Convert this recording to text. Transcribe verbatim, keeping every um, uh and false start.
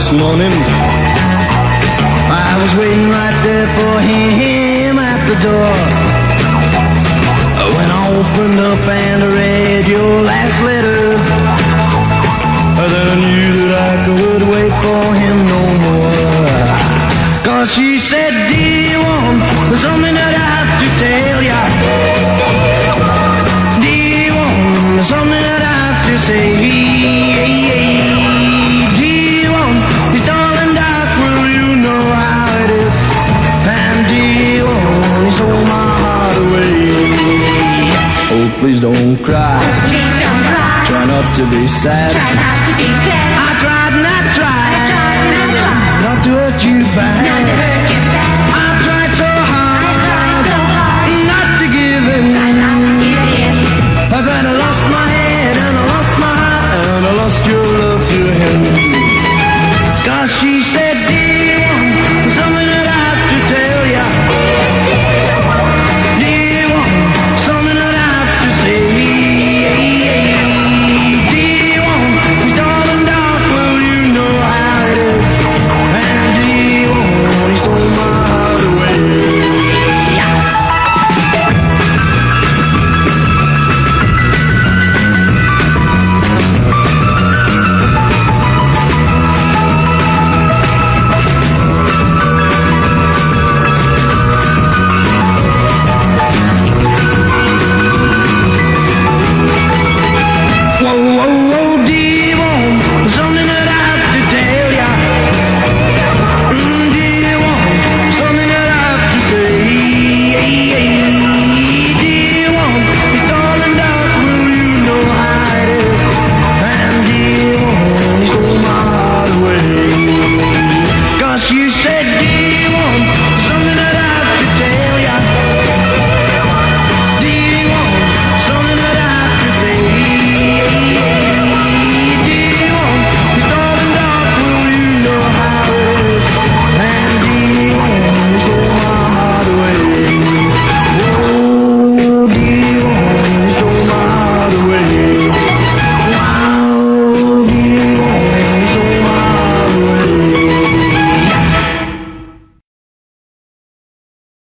this morning. I was waiting right there for him at the door. When I opened up and read your last letter, then I knew that I could wait for him no more. Cause she said, dear one, there's something that I have to tell ya. Dear one, there's something that I have to say. Dear one, it's darling dark, well you know how it is. And dear one, he stole my heart away. Oh, please don't cry. Please don't cry. Try not to be sad. Try not to be sad. I tried and I tried. I tried and I tried. Not to hurt you bad. Not to hurt you bad. I tried so hard. I tried so hard. Not to give in. Try not to give in. But I lost my head and I lost my heart and I lost your love to him. Cause she said, dear one, there's something that I have to tell ya. Dear one, something that I have to say. Dear one, it's darling dark, well you know how it is. And dear one, he stole my heart away. Whoa, whoa, whoa, dear one, there's something that I have to tell ya. Mm, dear one, something that I have to say. Dear one, it's darling dark, well you know how it is. And dear one, he stole my heart away. Cause you said, dear one,